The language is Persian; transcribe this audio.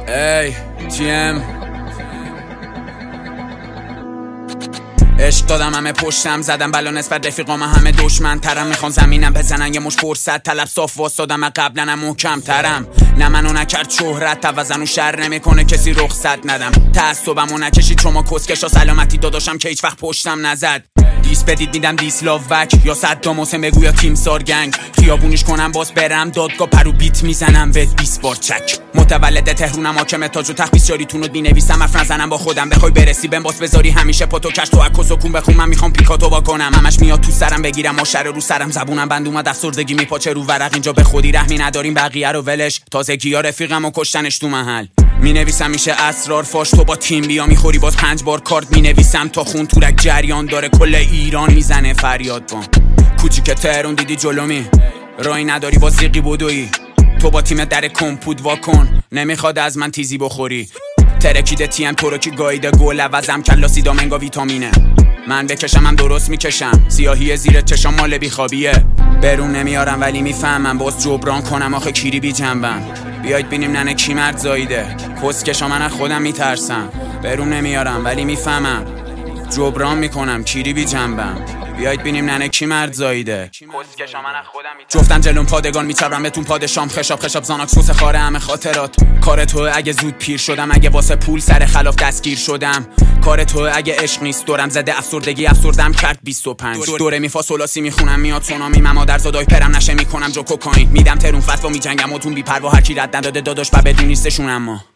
ای تیم عشق دادم همه پشتم زدم بلا نسبت رفیقام همه دشمن ترم میخوان زمینم بزنن یه مش فرصت طلب صاف واسادم قبلا محکم ترم نه منو نکرد شهرت توزن و شر نمیکنه کسی رخصت ندم تعصبمو نکشید شما کسکشا سلامتی داداشم که هیچ وقت پشتم نزد دیس بدید میدم دیس لاو بک یا صدام حسین بگو یا تیم سار گنگ خیابونیش کنم باز برم دادگاه پرو بیت میزنم به 20 بار چک متولد تهرونم حاکم تاج و تخت 24 تونو بینویسم حرف نزنم با خودم بخوای برسی بهم باز بذاری همیشه پاتو کش تو عکس و کون بخون من میخوام پیکاتو واکنم همش میاد تو سرم بگیرم ماشر رو سرم زبونم بند اومد افسردگی میپاچه رو ورق اینجا به خودی رحمی نداریم بقیه رو ولش تازگی‌ها رفیقمو کشتنش تو محل مینویسم میشه اسرار فاش تو با تیم بیا میخوری باز 5 بار کارت مینویسم تا خون تورک جریان داره کل ایران میزنه فریاد بام کوچیک تهران دیدی جلومی رای نداری با زیقی بدوی تو با تیم در کمپود واکن نمیخواد از من تیزی بخوری ترکیده تیم تو رو که گایده گل عوضم کلاسی دامنگا ویتامینه من بکشم هم درست میکشم سیاهی زیر چشام مال بیخوابیه برون نمیارم ولی میفهمم باز جبران کنم آخه کیری بی جنبم بیایید بینیم ننه کی مرد زاییده کسکشا من از خودم میترسم برون نمیارم ولی میفهمم جبران میکنم کیری بی جنبم بیایید بینیم ننه کی مرد زاییده جفتم جلوم پادگان میچرم بهتون پادشام خشاب زاناک سوس خاره همه خاطرات کار تو اگه زود پیر شدم اگه واسه پول سر خلاف دستگیر شدم کار تو اگه عشق نیست دورم زده افسردگی افسردم کرد 25 دوره میفا سولاسی میخونم میاد سونامی من مادر زادای پرم نشه میکنم جو کوکائین میدم ترون فتوا میجنگم اتون بی پروا هر کی رد نداده داداش و بدون نیستشون اما